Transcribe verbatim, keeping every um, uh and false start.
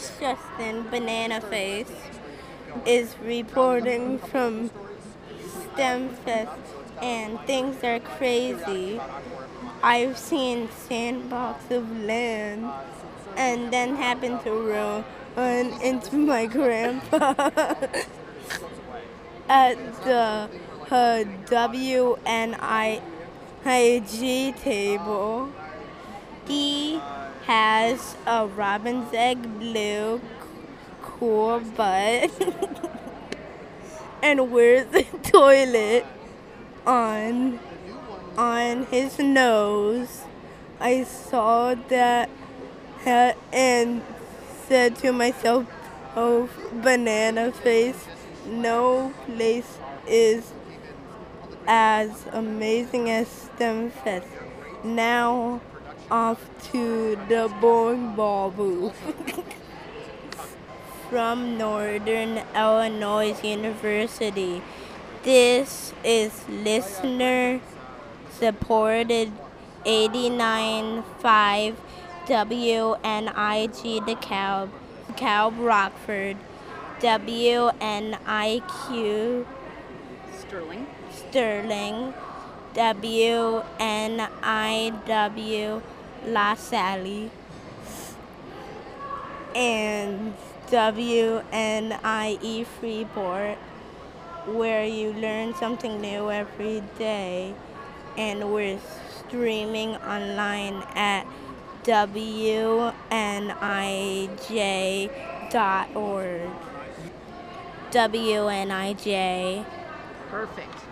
It's Justin. Banana Face is reporting from STEMFest, and things are crazy. I've seen Sandbox of Land, and then happened to run into my grandpa at the uh, W N I G table. He has a robin's egg blue cool butt and wears the toilet on on his nose. I saw that ha- and said to myself, "Oh, banana face, no place is as amazing as STEMFest." Now off to the bowling ball booth. From Northern Illinois University. This is listener supported eighty-nine point five W N I G DeKalb, DeKalb Rockford, W N I Q Sterling. Sterling, W N I W La Salle, and W N I E Freeport, where you learn something new every day. And we're streaming online at W N I J dot org. W N I J. Perfect.